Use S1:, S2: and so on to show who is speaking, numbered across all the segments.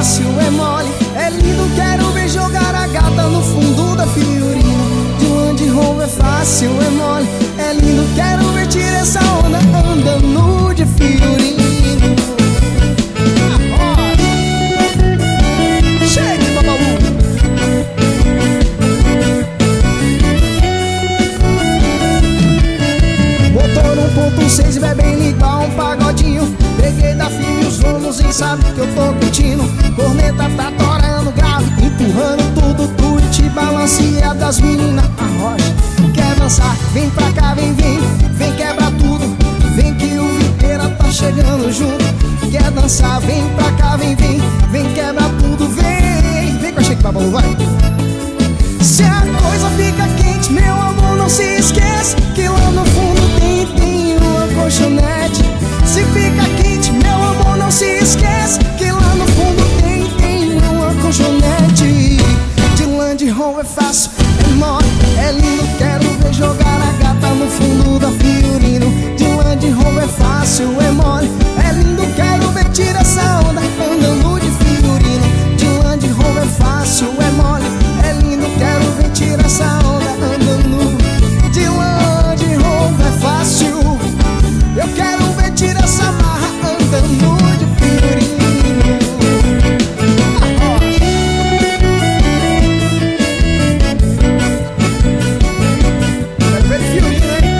S1: fácil, é mole, é lindo, quero ver jogar a gata no fundo da Fiorino. De Land Rover é fácil, é mole, é lindo, quero ver tirar essa onda andando de Fiorino. Chegue, babalu. Motor 1.6 vai bem igual um pagodinho. Peguei da firme os ônus e sabe que eu tô curtindo. Corneta tá torando grave, empurrando tudo, tudo te balanceia das meninas. A rocha quer dançar, vem pra cá, vem, vem, vem quebra tudo. Vem que o Vieira tá chegando junto. Quer dançar, vem pra cá, vem, vem, vem quebra tudo, vem. Vem com a Shake Babalu, vai. Se a coisa fica quente, meu amor, não se esquece que lá no fundo tem uma colchonete. Se fica quente, meu amor, não se esquece que lá no fundo tem uma colchonete. De Land Rover é fácil, é mole, é lindo, quero ver jogar a gata no fundo da Fiorino. De Land Rover é fácil, é mole, é lindo, quero ver tirar essa onda andando de Fiorino. De Land Rover é fácil, é mole, é lindo, quero ver tirar essa onda andando. De Land Rover é fácil, eu quero ver tirar essa marra andando de Fiorino. Quero ver de Fiorino, hein?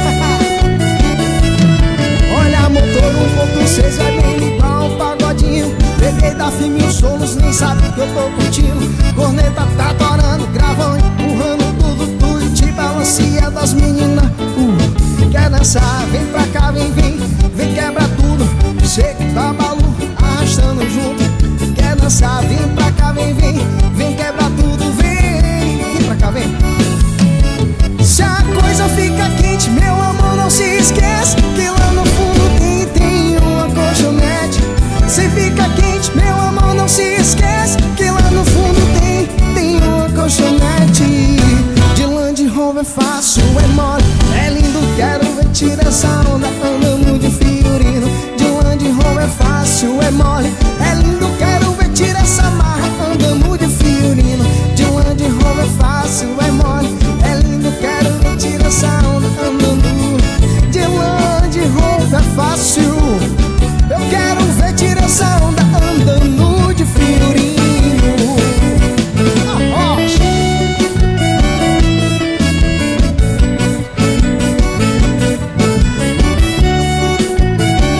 S1: Olha, motor 1.6 vai bem igual um pagodinho. Peguei da firme os solos, nem sabe que eu tô curtindo. Corneta tá torando, gravão, empurrando tudo, tudo te balanceia das meninas. Quer dançar, vem pra cá, vem, vem, vem quebra tudo. Shake Babalu, arrastando junto. Quer dançar, vem pra cá, vem, vem, vem quebra tudo, vem. Vem pra cá, vem. Se a coisa fica quente, meu amor, não se esquece que lá no fundo tem uma colchonete. Se fica quente, meu amor, não se esquece que lá no fundo tem uma colchonete. De Land Rover é fácil, é mole, é lindo, quero ver tirar essa onda andando de Fiorino. De Land Rover é fácil, é mole, é lindo, quero ver tirar essa marra andando de Fiorino. De Land Rover é fácil, é mole, é lindo, quero ver tirar essa onda andando. De Land Rover é fácil, eu quero ver tirar essa onda andando de Fiorino.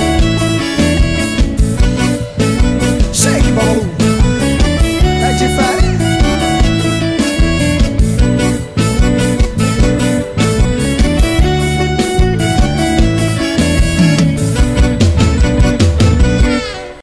S1: Shake Babalu, é de fé.